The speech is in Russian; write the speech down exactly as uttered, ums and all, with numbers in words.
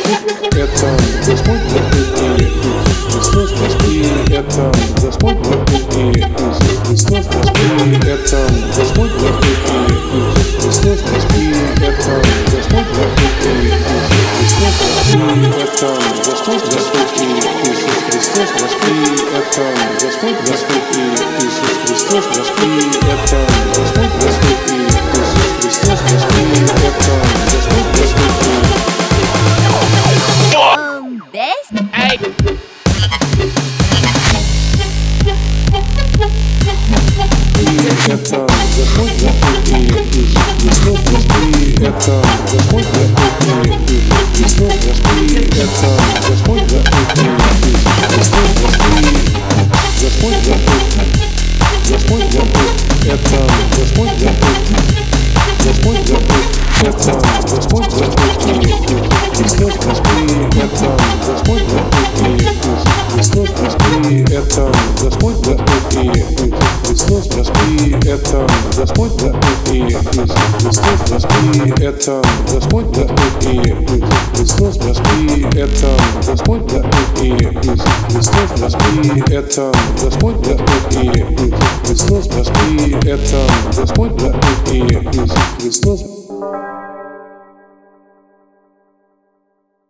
это Господь Господь Христос Господи, это Господь Господь Христос Господи, это Господь Господь Христос Господи, это Господь Господь Христос Господи, это Господь Господь Иисус Христос Господи, это Господь Господь Иисус Христос Господи, это Господь Господь Иисус Христос Господи, это Господь Господь. Um, best? Hey. Это Господь Господь Иисус Христос Господи, это Господь Господь Иисус Христос Господи, это Господь Господь Иисус Христос Господи, Господь Господь, Господь Господь, это Господь Господь, Господь Господь, это Господь Господь Иисус Христос Господи, это Господь Господь Иисус Христос Господи, это Господь Господь Иисус Христос Господи, это Господь Господь Иисус Христос Господи, это Господь Господь Иисус Христос Господи, это Господь Господь Иисус Христос Господи, это Господь Господь Иисус Христос Господи, это Господь Господь Иисус Христос.